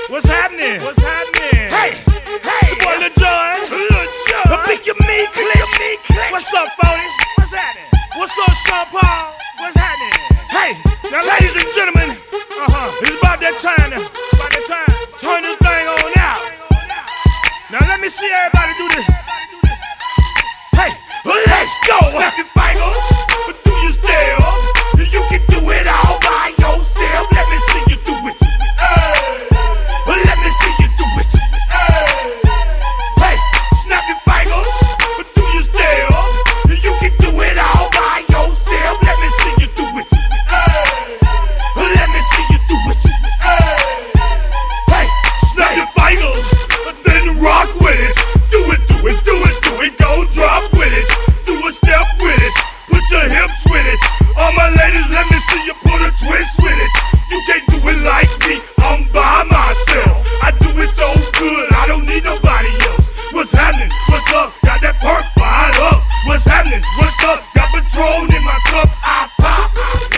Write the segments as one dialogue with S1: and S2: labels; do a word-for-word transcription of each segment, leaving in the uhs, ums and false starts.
S1: What's happening? What's happening? Hey, hey, it's your boy Lil Jon. Lil Jon. I pick your me click. What's up, Phony? What's happening? What's up, Sean Paul? What's happening? Hey, now, ladies and gentlemen, uh-huh, it's about that time now. About that time. Turn this thing on out. Now let me see everybody do this. Hey, let's go. Snap your fingers, but do you still? You can do it all by yourself. Let me see you do it. Hey, let me see you do it. Hey, hey, snap your fingers, but do you still? You can do it all by yourself. Let me see you do it. Hey, let me see you do it. Hey, hey, snap your fingers, but then rock with it. Do it, do it, do it, do it. Go drop with it. Do a step with it. Put your hips with it. All my ladies, let me see you put a twist with it. You can't do it like me, I'm by myself. I do it so good, I don't need nobody else. What's happening? What's up? Got that perk fired up. What's happening? What's up? Got Patron in my cup. I pop,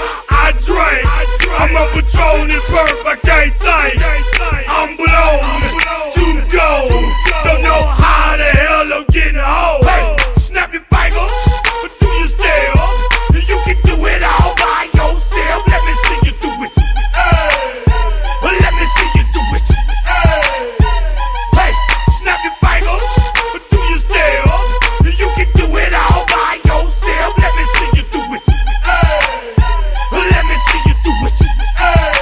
S1: I drink. I'm a Patron and perk, I can't think. I'm blown to go. Don't know how the hell I'm getting home. Hey, snap your fingers, but do you still? You can do it all by yourself. Let me see you do it. Hey, let me see you do it. Hey, hey, snap your fingers, but do you still? You can do it all by yourself. Let me see you do it. Hey, let me see you do it. Hey,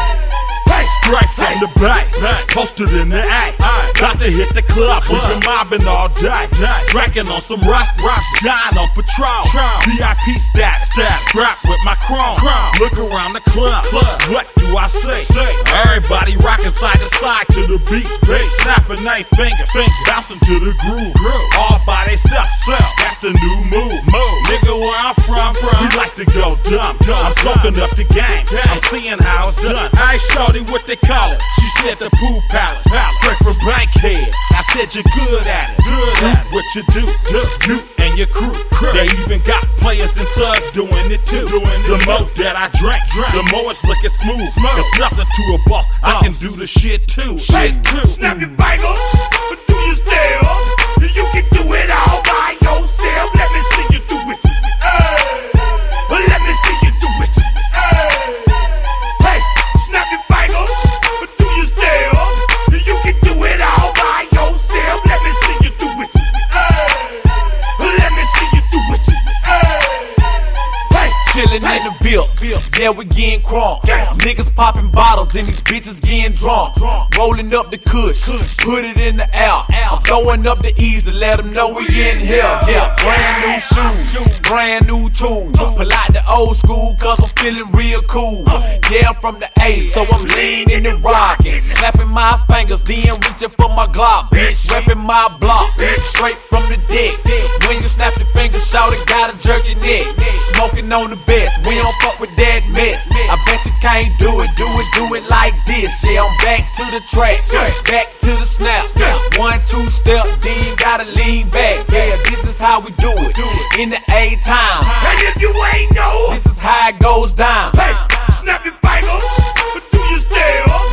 S1: hey,
S2: straight from the back, posted in the act. Got to hit the club, we've been mobbing all day. Drinking on some rust, dying on Patron. V I P stats, strapped with my chrome. Look around the club, what do I say? Everybody rocking side to side to the beat. Snapping they fingers, bouncing to the groove. All by themselves, that's the new move. Nigga, where I'm from, we like to go dumb. I'm smoking up the game, I'm seeing how it's done. I ain't shorty what they call it. She said the pool palace, straight from Bankhead. I said you're good at it, good at what you do, do, you and your crew. They even got players and thugs doing it too. The more that I drink, the more it's looking smooth. It's nothing to a boss, I can do the shit too. Shit too.
S1: Snap your fingers, but do you still? You can do it all by yourself. Let me see you do it. Hey, let me see you do it. Hey, hey, snap your fingers, but do you still? You can do it all by yourself. Let me see you do it. Hey, let me see you do it. Hey, hey,
S3: chillin' in the bill, yeah, we getting crunk. Niggas popping bottles and these bitches getting drunk. Rolling up the kush, put it in the air. I'm throwing up the E's to let them know we in here. Yeah, brand new shoes, brand new tools. Pull out the old school cause I'm feeling real cool. Yeah, I'm from the A, so I'm leaning and rocking. Snapping my fingers, then reaching for my Glock. Bitch, repping my block, straight from the dick. When you snap your fingers, shout it, gotta jerk your neck. Smoking on the best, we don't fuck with that mess. I bet you can't do it, do it, do it like this. Yeah, I'm back to the track, back to the snap. One, two step, then you gotta lean back. Yeah, this is how we do it, in the A time.
S1: and if you ain't know,
S3: This is how it goes down.
S1: hey, snap your fingers, but do you still?